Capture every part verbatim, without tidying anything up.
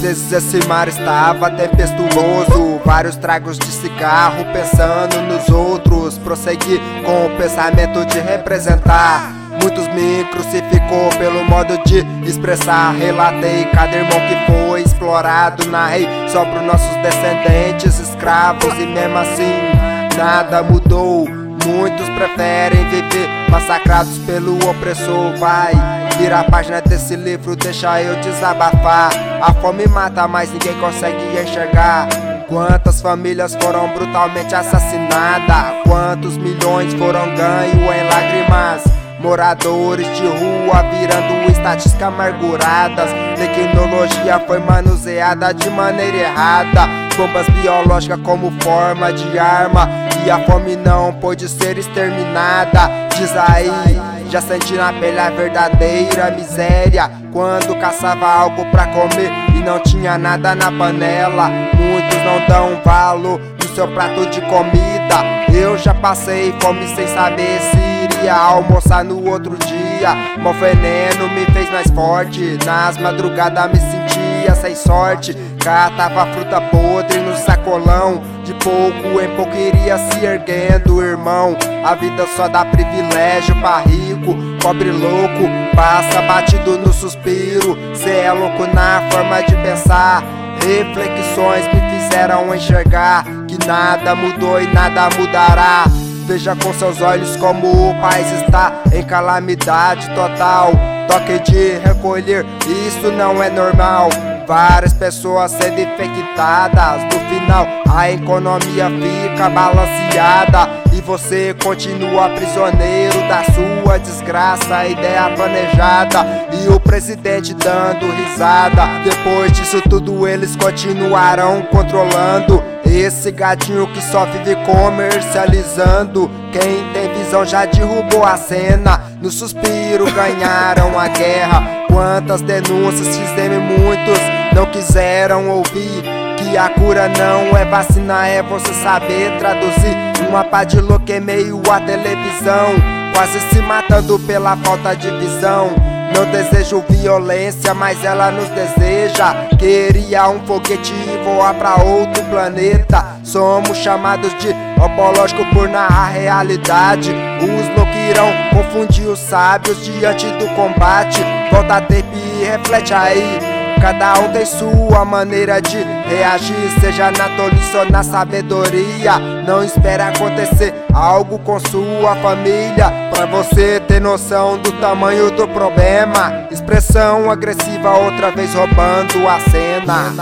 vezes esse mar estava tempestuoso, vários tragos de cigarro pensando nos outros. Prossegui com o pensamento de representar. Muitos me crucificou pelo modo de expressar. Relatei cada irmão que foi explorado. Narrei só pros nossos descendentes escravos e mesmo assim nada mudou. Muitos preferem viver massacrados pelo opressor. Vai, vira a página desse livro, deixa eu desabafar. A fome mata, mas ninguém consegue enxergar. Quantas famílias foram brutalmente assassinadas? Quantos milhões foram ganhos em lágrimas? Moradores de rua virando estatísticas amarguradas. Tecnologia foi manuseada de maneira errada. Bombas biológicas como forma de arma. E a fome não pôde ser exterminada. Diz aí, já senti na pele a verdadeira miséria quando caçava algo pra comer e não tinha nada na panela. Muitos não dão valor no seu prato de comida. Eu já passei fome sem saber se iria almoçar no outro dia. Meu veneno me fez mais forte. Nas madrugadas me sentia sem sorte. Catava fruta podre no sacolão. De pouco em pouco iria se erguendo, irmão. A vida só dá privilégio pra rico. Pobre louco passa batido no suspiro. Cê é louco na forma de pensar. Reflexões me fizeram enxergar que nada mudou e nada mudará. Veja com seus olhos como o país está em calamidade total. Toque de recolher, isso não é normal. Várias pessoas sendo infectadas. No final a economia fica balanceada e você continua prisioneiro da sua desgraça, ideia planejada. E o presidente dando risada. Depois disso tudo eles continuarão controlando esse gatinho que só vive comercializando. Quem tem visão já derrubou a cena. No suspiro ganharam a guerra. Quantas denúncias fizemos, muitos não quiseram ouvir. Que a cura não é vacina, é você saber traduzir. Uma pá de louco em meio à televisão, quase se matando pela falta de visão. Não desejo violência, mas ela nos deseja. Queria um foguete e voar pra outro planeta. Somos chamados de opológico por narrar a realidade. Os loucos irão confundir os sábios diante do combate. Volta a tape e reflete aí. Cada um tem sua maneira de reagir, seja na tolice ou na sabedoria. Não espere acontecer algo com sua família pra você ter noção do tamanho do problema. Expressão agressiva outra vez roubando a cena.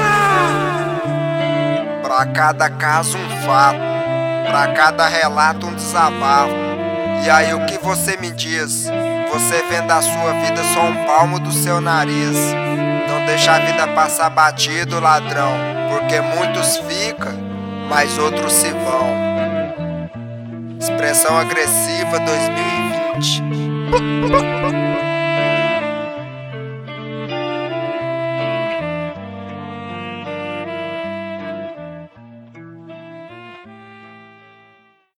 Pra cada caso um fato, pra cada relato um desabafo. E aí o que você me diz? Você vendo a sua vida só um palmo do seu nariz. Não deixa a vida passar batido, ladrão, porque muitos ficam, mas outros se vão. Expressão agressiva dois mil e vinte.